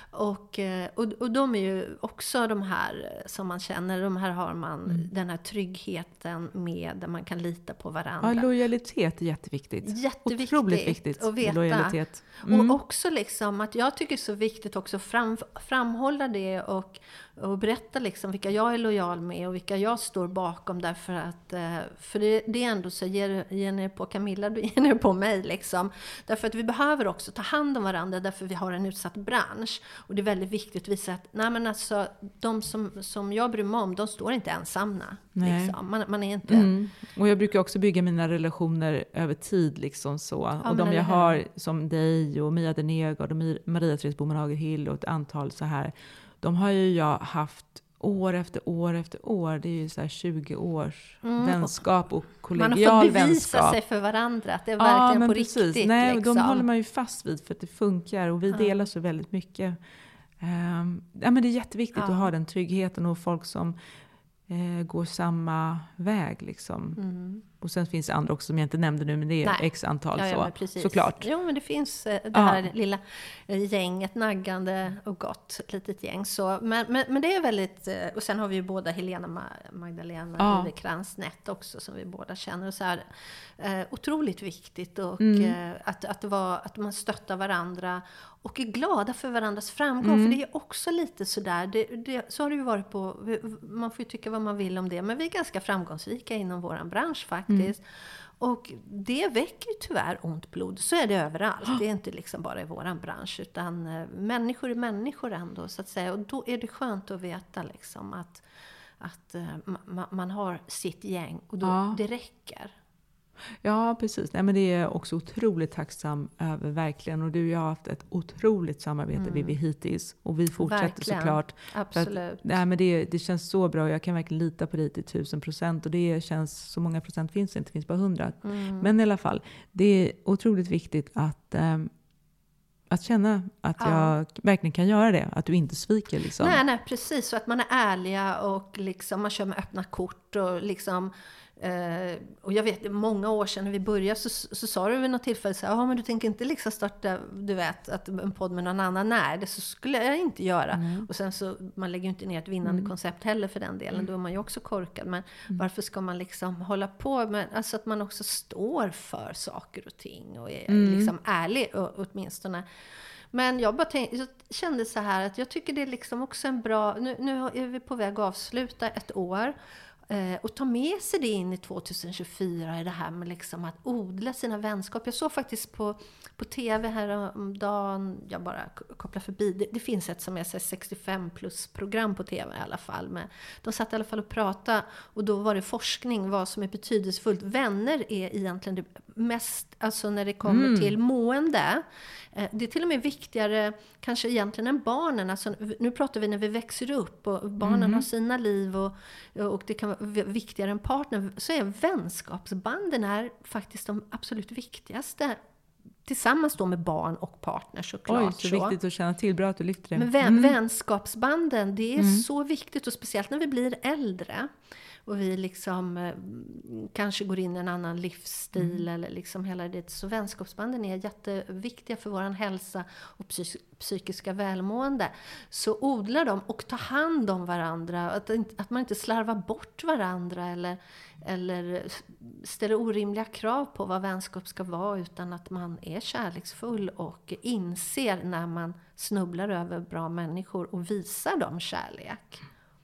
Och de är ju också de här som man känner, de här har man den här tryggheten med, där man kan lita på varandra. Ja, lojalitet är jätteviktigt. Jätteviktigt. Otroligt viktigt att veta. Lojalitet. Och också liksom att jag tycker det är så viktigt också framhålla det och berätta liksom vilka jag är lojal med och vilka jag står bakom, därför att för det är ändå så, ger ni på Camilla, då ger ni på mig liksom. Därför att vi behöver också ta hand om varandra, därför vi har en utsatt bransch. Och det är väldigt viktigt att visa att nej, men alltså, de som jag bryr mig om, de står inte ensamma. Liksom. Man är inte... Och jag brukar också bygga mina relationer över tid liksom så. Ja, och de jag har som dig och Mia Denegard och Maria Therese Boman Hill och ett antal så här, de har ju jag haft år efter år efter år. Det är ju så här 20 års vänskap och kollegial vänskap. Man har fått bevisa sig för varandra, att det är verkligen på precis. Riktigt. Nej, liksom. De håller man ju fast vid för att det funkar och vi delar så väldigt mycket. Men det är jätteviktigt att ha den tryggheten och folk som går samma väg liksom. Och sen finns det andra också som jag inte nämnde nu, men det är x antal såklart. Jo, men det finns det här lilla gänget, naggande och gott litet gäng. Så, men det är väldigt, och sen har vi ju båda Helena Magdalena Ivekrans-Nett också som vi båda känner. Och så här, otroligt viktigt och att man stöttar varandra och är glada för varandras framgång. För det är också lite sådär, så har det ju varit på, man får ju tycka vad man vill om det, men vi är ganska framgångsrika inom våran bransch faktiskt. Och det väcker ju tyvärr ont blod. Så är det överallt. Det är inte liksom bara i våran bransch, utan människor är människor ändå, så att säga. Och då är det skönt att veta liksom att man har sitt gäng och då det räcker. Ja, precis. Nej, men det är också otroligt tacksam över verkligen. Och du och jag har haft ett otroligt samarbete Vivi hittills. Och vi fortsätter verkligen. Såklart. Absolut. Nej, men det känns så bra. Jag kan verkligen lita på dig till 1000%. Och det känns, så många procent finns det inte. Det finns bara 100. Men i alla fall, det är otroligt viktigt att känna att jag verkligen kan göra det. Att du inte sviker liksom. Nej, precis. Så att man är ärliga och liksom, man kör med öppna kort och liksom... och jag vet, många år sedan när vi började så sa du vid något tillfälle så här, men du tänker inte liksom starta, du vet, att en podd med någon annan. Nej, det så skulle jag inte göra. Och sen så, man lägger ju inte ner ett vinnande koncept heller för den delen. Då är man ju också korkad. Men varför ska man liksom hålla på med, alltså att man också står för saker och ting och är liksom ärlig åtminstone. Men jag kände så här att jag tycker det är liksom också en bra, nu är vi på väg att avsluta ett år. Och ta med sig det in i 2024 i det här med liksom att odla sina vänskap. Jag såg faktiskt på tv här om dagen, jag bara kopplar förbi. Det finns ett som är 65 plus program på tv i alla fall. Men de satt i alla fall och pratade och då var det forskning vad som är betydelsefullt. Vänner är egentligen det mest, alltså när det kommer till mående. Det är till och med viktigare kanske egentligen än barnen. Alltså, nu pratar vi när vi växer upp och barnen har sina liv och det kan vara viktigare än partner. Så är vänskapsbanden är faktiskt de absolut viktigaste. Tillsammans då med barn och partner såklart. Oj, så viktigt att känna till. Bra att du lyfter det. Men vänskapsbanden, det är så viktigt och speciellt när vi blir äldre. Och vi liksom kanske går in i en annan livsstil eller liksom hela det. Så vänskapsbanden är jätteviktiga för vår hälsa och psykiska välmående. Så odla dem och ta hand om varandra. Att man inte slarvar bort varandra eller ställer orimliga krav på vad vänskap ska vara. Utan att man är kärleksfull och inser när man snubblar över bra människor och visar dem kärlek.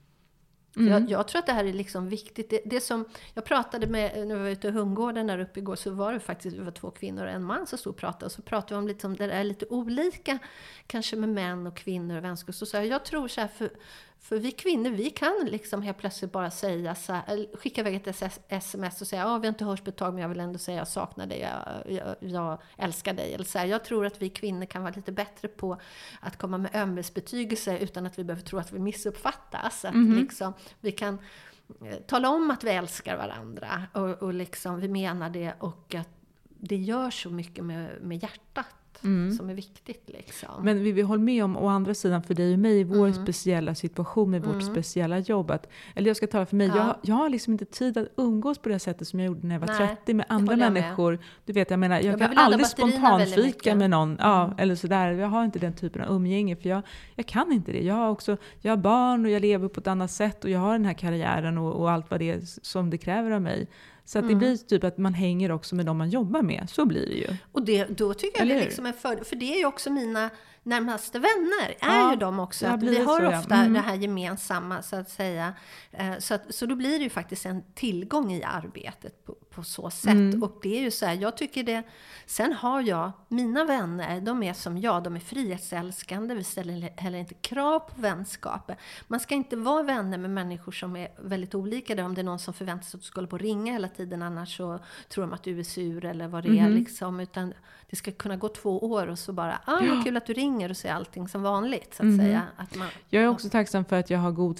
Jag tror att det här är liksom viktigt. Det som jag pratade med, när vi var ute i Hundgården där uppe igår, så var det faktiskt, vi var 2 kvinnor och en man som stod och pratade. Och så pratade vi om lite som det är lite olika kanske med män och kvinnor och vänskap. Så jag tror så här, för vi kvinnor, vi kan liksom helt plötsligt bara säga så här, skicka iväg ett sms och säga, vi har inte hörts på ett tag men jag vill ändå säga jag saknar dig, jag älskar dig. Eller så här, jag tror att vi kvinnor kan vara lite bättre på att komma med ömhetsbetygelse utan att vi behöver tro att vi missuppfattas. Att liksom, vi kan tala om att vi älskar varandra och liksom, vi menar det och att det gör så mycket med hjärtat. Som är viktigt liksom. Men vi håller med om å andra sidan för dig och mig i vår speciella situation med vårt speciella jobb eller jag ska tala för mig, jag har liksom inte tid att umgås på det sättet som jag gjorde när jag var 30 med andra människor. Du vet, jag menar, jag kan aldrig spontanfika med någon eller sådär. Jag har inte den typen av umgänge för jag kan inte det. Jag har barn och jag lever på ett annat sätt och jag har den här karriären och allt vad det är som det kräver av mig. Så att det blir typ att man hänger också med dem man jobbar med. Så blir det ju. Och då tycker jag det liksom är för det är ju också mina närmaste vänner. Är ju de också. Att vi har så, ofta det här gemensamma så att säga. Så då blir det ju faktiskt en tillgång i arbetet på så sätt. Och det är ju så här, jag tycker det. Sen har jag mina vänner, de är som jag. De är frihetsälskande. Vi ställer heller inte krav på vänskap. Man ska inte vara vänner med människor som är väldigt olika. Där om det är någon som förväntar sig att du ska hålla på och ringa hela tiden. Annars så tror de att du är sur eller vad det är liksom. Utan det ska kunna gå 2 år och så bara, vad kul att du ringer och säger allting som vanligt så att säga. Jag är också tacksam för att jag har god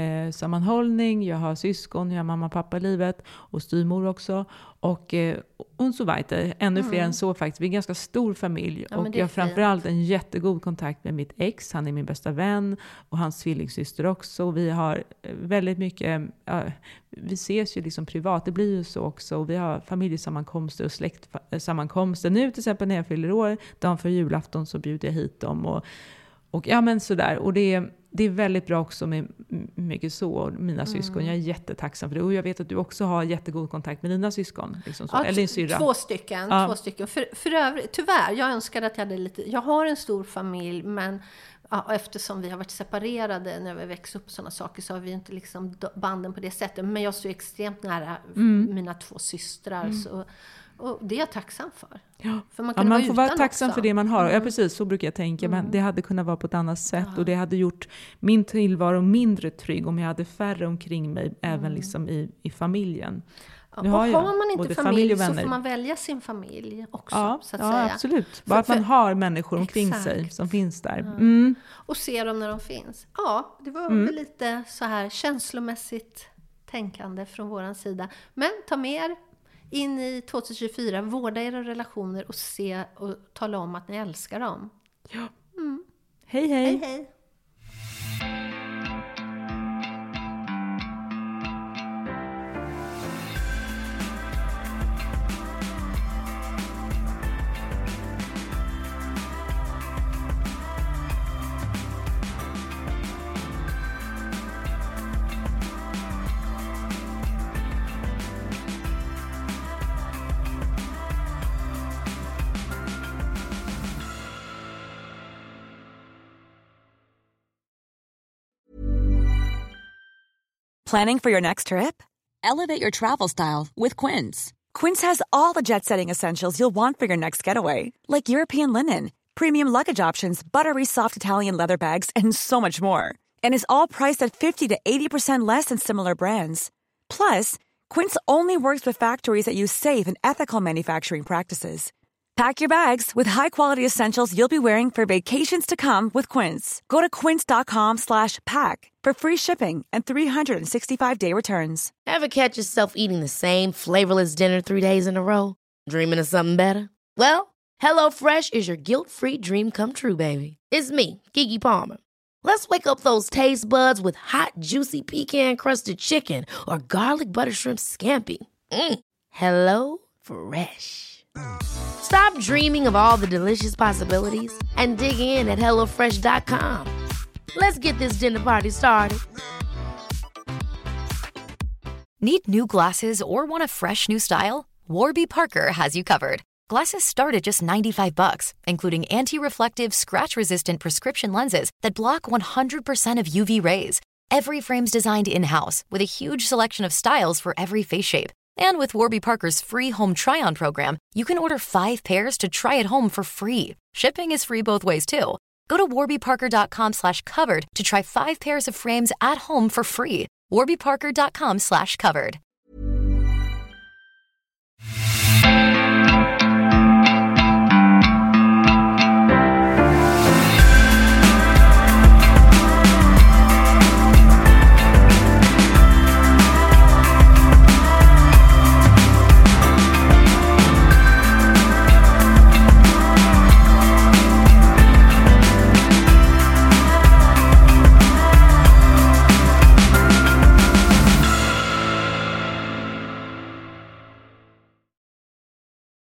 familjesammanhållning, jag har syskon, jag har mamma och pappa i livet och styrmor också. Och und so weiter. Ännu fler än så faktiskt. Vi är en ganska stor familj. Ja, och jag har framförallt en jättegod kontakt med mitt ex. Han är min bästa vän. Och hans tvillingsyster också. Och vi har väldigt mycket... vi ses ju liksom privat. Det blir ju så också. Och vi har familjesammankomster och släktsammankomster. Nu till exempel när jag fyller år. Dagen för julafton så bjuder jag hit dem. Och ja, men sådär. Och det är väldigt bra också med mycket så. Mina syskon, jag är jättetacksam för det. Och jag vet att du också har jättegod kontakt med dina syskon. Liksom så. Ja, Eller din syrra. Två stycken. För övrigt, tyvärr, jag önskar att jag hade lite... Jag har en stor familj, men eftersom vi har varit separerade när vi växte upp och sådana saker, så har vi inte liksom banden på det sättet. Men jag står extremt nära mina 2 systrar. Och det är jag tacksam för. Ja. För man får vara tacksam också för det man har. Ja, precis. Så brukar jag tänka. Men det hade kunnat vara på ett annat sätt. Och det hade gjort min tillvaro mindre trygg om jag hade färre omkring mig. Även liksom i familjen. Nu har man inte familj så får man välja sin familj också. Så att säga. Absolut. Bara att man har människor omkring sig som finns där. Och ser dem när de finns. Ja, det var väl lite så här känslomässigt tänkande från våran sida. Men ta med er in i 2024, vårda era relationer och se och tala om att ni älskar dem. Ja. Hej, hej. Hej, hej. Planning for your next trip? Elevate your travel style with Quince. Quince has all the jet-setting essentials you'll want for your next getaway, like European linen, premium luggage options, buttery soft Italian leather bags, and so much more. And is all priced at 50 to 80% less than similar brands. Plus, Quince only works with factories that use safe and ethical manufacturing practices. Pack your bags with high-quality essentials you'll be wearing for vacations to come with Quince. Go to quince.com/pack for free shipping and 365-day returns. Ever catch yourself eating the same flavorless dinner 3 days in a row? Dreaming of something better? Well, HelloFresh is your guilt-free dream come true, baby. It's me, Keke Palmer. Let's wake up those taste buds with hot, juicy pecan-crusted chicken or garlic butter shrimp scampi. Hello Fresh. Stop dreaming of all the delicious possibilities and dig in at HelloFresh.com. Let's get this dinner party started. Need new glasses or want a fresh new style? Warby Parker has you covered. Glasses start at just $95, including anti-reflective, scratch-resistant prescription lenses that block 100% of UV rays. Every frame's designed in-house with a huge selection of styles for every face shape. And with Warby Parker's free home try-on program, you can order 5 pairs to try at home for free. Shipping is free both ways, too. Go to warbyparker.com/covered to try 5 pairs of frames at home for free. warbyparker.com/covered.